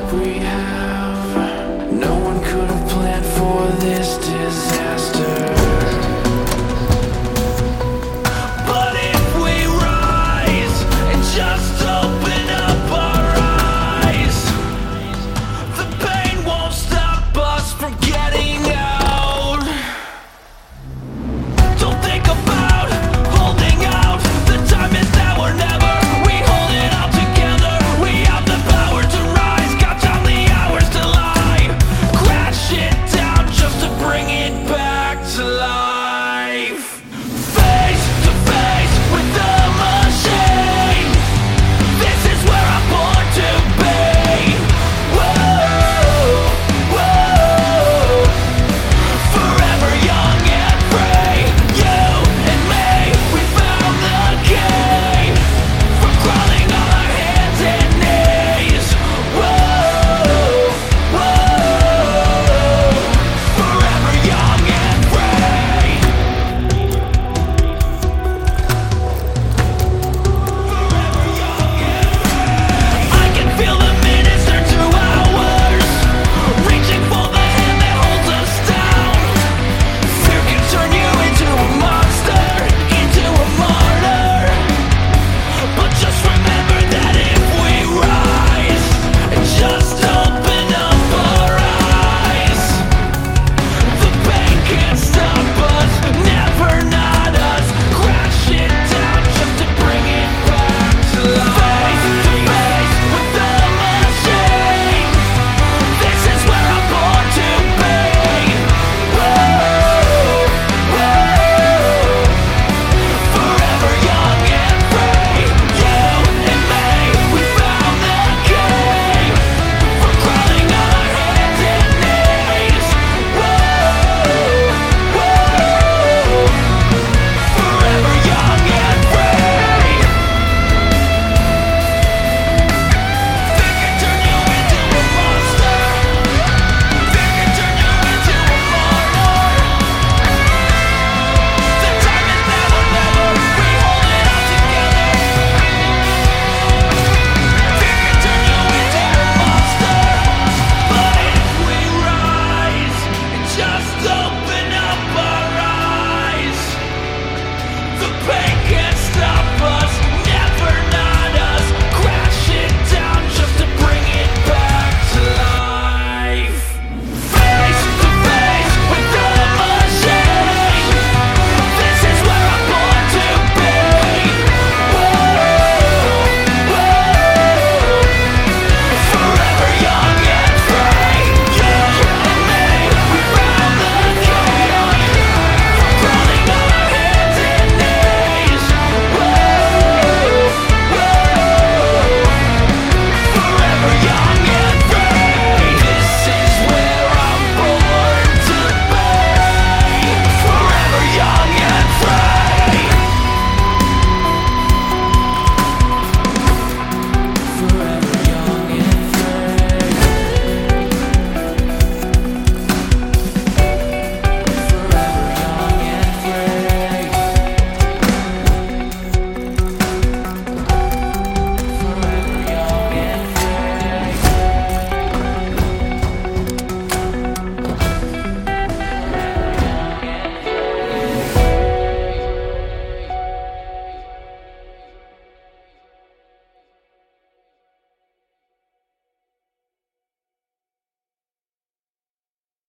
we have. No one could have planned for this disaster. But if we rise and just open up our eyes, the pain won't stop us from getting out. Don't think about holding out. The time is now or never. We hold it all together. We have the power to rise. Count down the hours to lie. Crash it down just to bring it back to life. Face to face with the machine. This is where I'm born to be. Whoa, whoa. Forever young and free. You and me, we found the key. From crawling on our hands and knees. Whoa, whoa. Forever young and free. Forever young and free. I can feel the minutes turn to hours. Reaching for the hand that holds us down. Fear can turn you into a monster, into a martyr. But just remember that if we rise and just open up our eyes, the pain can't stop us, never not us. Crash it down just to bring it back to life.